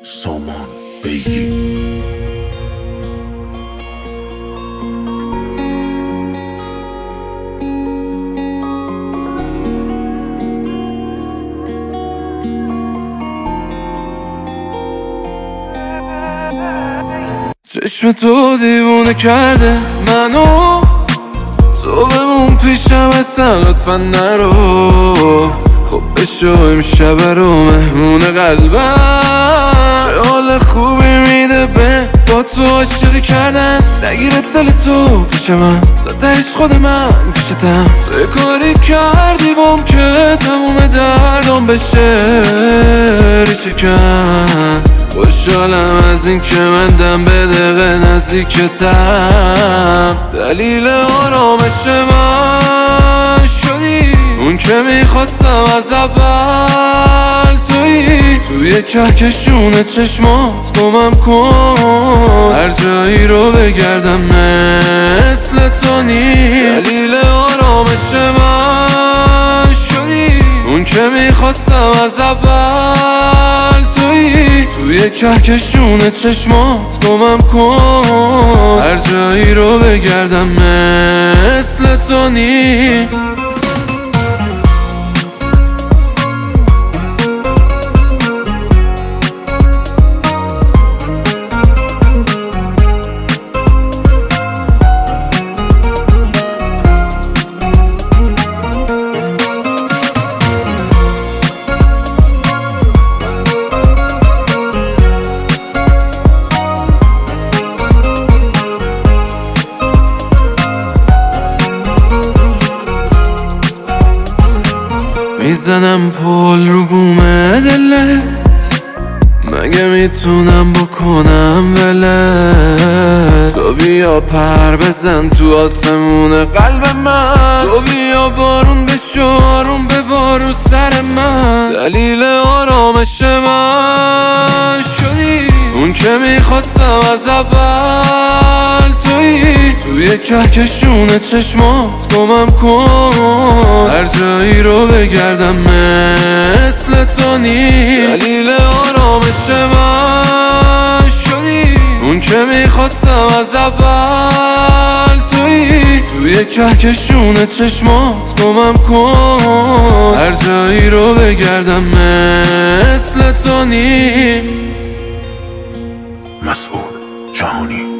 سامان بیگی. چشم تو دیوونه کرده منو، تو بمون پیشم اصلا لطفا نرو. خب بشو امشب رو مهمون قلبم، چه حال خوبی میده به با تو عاشقی کردن. نگیرت دل تو پیش من، زدهش خود من پیشتم. تو کاری کردی بام که تموم دردم بشه ریشه کن. خوشحالم از این که من دم به دقیقه نزدیکتم. دلیل آرامش من شدی، اون که میخواستم از اول تویی. توی کهکشون چشمات گمم کن، هر جایی رو بگردم مثل تو نی. دلیل آرامش من شدی، اون که میخواستم از اول تویی. توی کهکشون چشمات گمم کن، هر جایی رو بگردم مثل تو نی. میزنم پل رو بومه دلت، مگه میتونم بکنم ولت؟ تو بیا پر بزن تو آسمون قلب من، تو بیا بارون بشو آروم ببار رو سر من. دلیل آرامش من شدی، اون که میخواستم از اول تویی. توی کهکشون چشمات گمم کن، هر جایی رو بگردم مثل تو نی. دلیل آرامش من شدی، اون که میخواستم از اول تویی. توی کهکشون چشمات گمم کن، هر جایی رو بگردم مثل تو نی. مسعود جهانی.